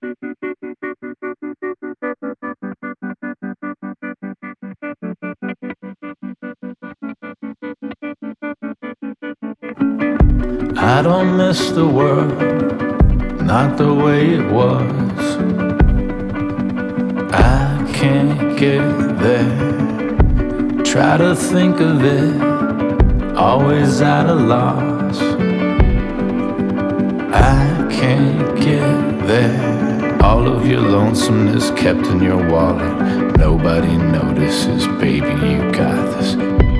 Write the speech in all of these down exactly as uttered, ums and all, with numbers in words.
I don't miss the world, not the way it was. I can't get there. Try to think of it, always at a loss. I can't get there. All of your lonesomeness kept in your wallet. Nobody notices, baby, you got this.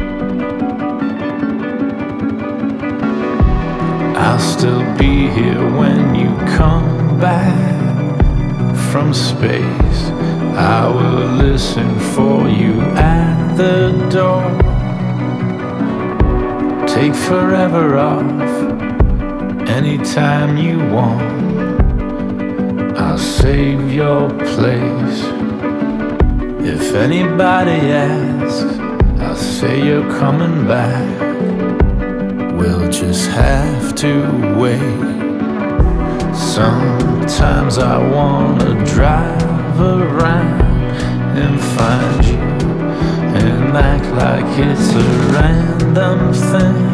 I'll still be here when you come back from space. I will listen for you at the door. Take forever off anytime you want. I'll save your place. If anybody asks, I'll say you're coming back. We'll just have to wait. Sometimes I wanna drive around and find you and act like it's a random thing.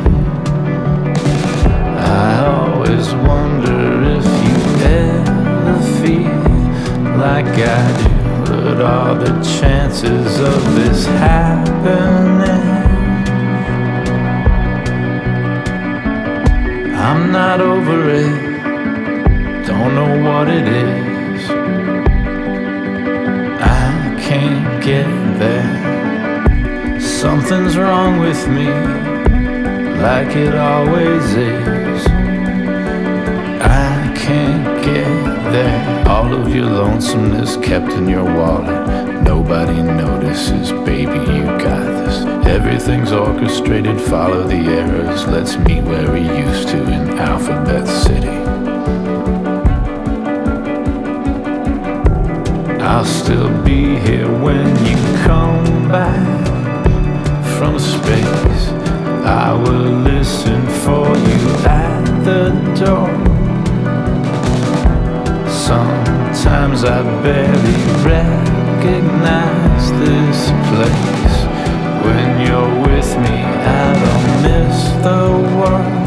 I always wonder if you ever feel like I do. What are the chances of this happening? I'm not over it, don't know what it is. I can't get there. Something's wrong with me, like it always is. I can't get there. All of your lonesomeness kept in your wallet. Nobody notices, baby, you got this. Everything's orchestrated, follow the arrows. Let's meet where we used to in Alphabet City. I'll still be here when you come back from space. I will listen for you at the door. Sometimes I barely recognize this place. When you're with me, I don't miss the world.